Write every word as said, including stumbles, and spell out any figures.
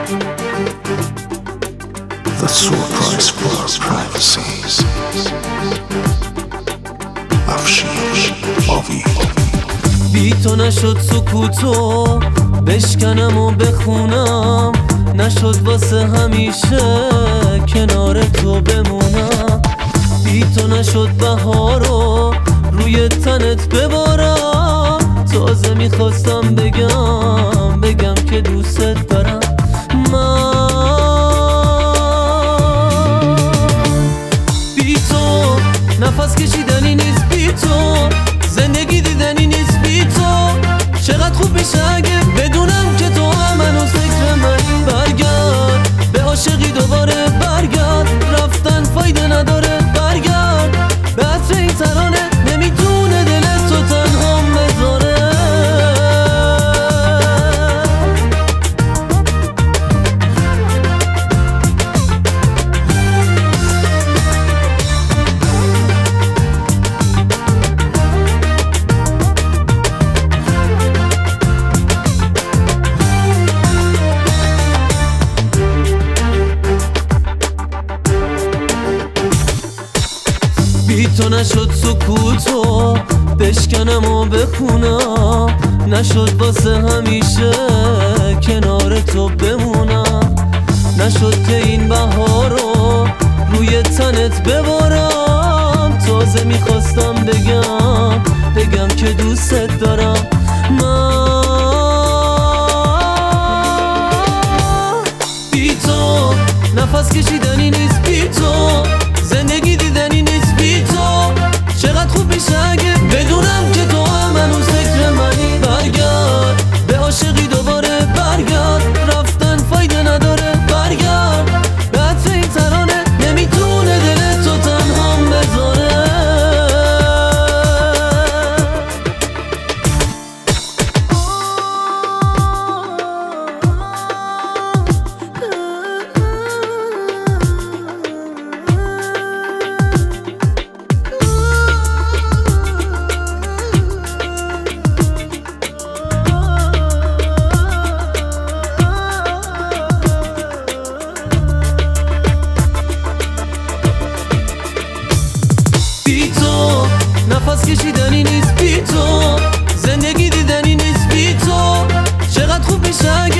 The sore price for our privacies. افشین آوی بی تو نشد سکوتو بشکنم و بخونم، نشد واسه همیشه کنار تو بمونم. بی تو نشد بهارو روی تنت ببارم، تازه میخواستم بگم بگم که دوست دارم. من بی تو نفس کشیدنی نیست، بی تو زندگی دیدنی نیست، بی تو چقدر خوب میشه اگه بدونم که تو هم هنوز فکر منی. برگرد به عاشقی دوباره، برگرد رفتن فایده نداره، برگرد به عطر این ترانه، نمیتونه دلت تو تنها بذاره. بی تو نشد سکوتو بشکنم و بخونم، نشد واسه همیشه کنار تو بمونم. نشد که این بهارو روی تنت ببارم، تازه میخواستم بگم بگم که دوست دارم. من بی تو نفس کشیدنی نیست، بی تو زندگی دیدنی نیست، بی تو چقدر خوب میشه اگه بدونم که تو هم هنوز فکر منی. برگرد به عاشقی دوباره، برگرد رفتن فایده نداره، برگرد به عطر این ترانه، نمیتونه دل تو تنها بذاره. بی تو نفس کشیدنی نیست، بی تو زندگی دیدنی نیست، بی تو چقدر خوب میشه